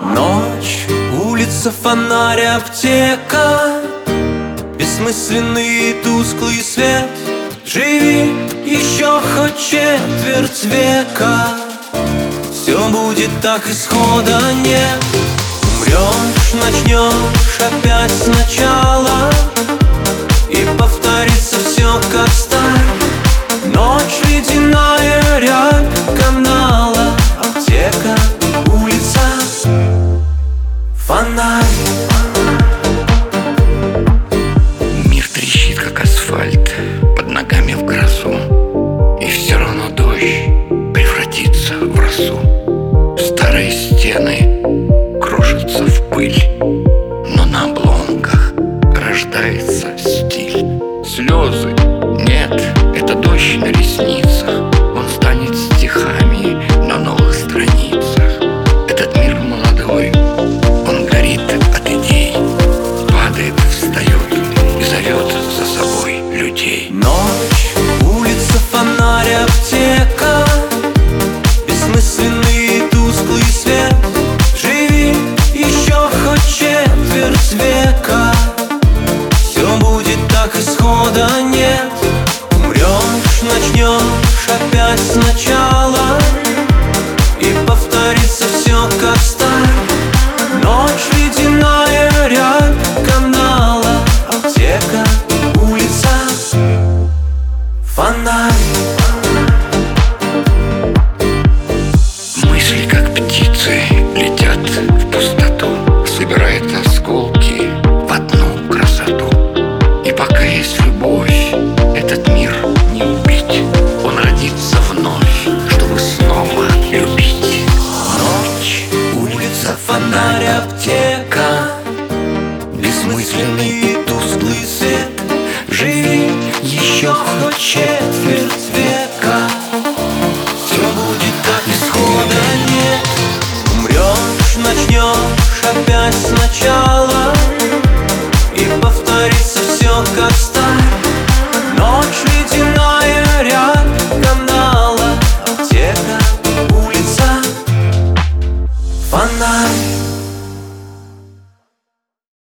Ночь, улица, фонарь, аптека, бессмысленный и тусклый свет. Живи еще хоть четверть века, все будет так, исхода нет. Умрешь, начнешь опять сначала, и повторится все как старь. Ночь, ледяная рябь канала, аптека, улица, фонарь. Мир трещит, как асфальт, под ногами в грозу, и все равно дождь превратится в росу. Старые стены кружатся в пыль, но на обломках рождается стиль. Слезы, нет, это дождь на ресницах. Он станет стихами на новых страницах. Этот мир молодой, он горит от идей, падает, встает и зовет за собой людей. Ночь, улица, фонарь, аптека, бессмысленный и тусклый свет. Живи еще хоть четверть века, все будет так, исхода нет. Умрешь, начнешь опять сначала, и повторится все как старь. Ночь, ледяная рябь канала, аптека, улица, фонарь. Мысли, как птицы, летят в пустоту, собирают осколки в одну красоту. И пока есть любовь, этот мир не убить. Он родится вновь, чтобы снова любить. Ночь, улица, фонарь, аптека, бессмысленный и тусклый свет. Живи еще хоть четверть века, все будет так, исхода нет. Умрешь, начнешь опять сначала, и повторится все как старь.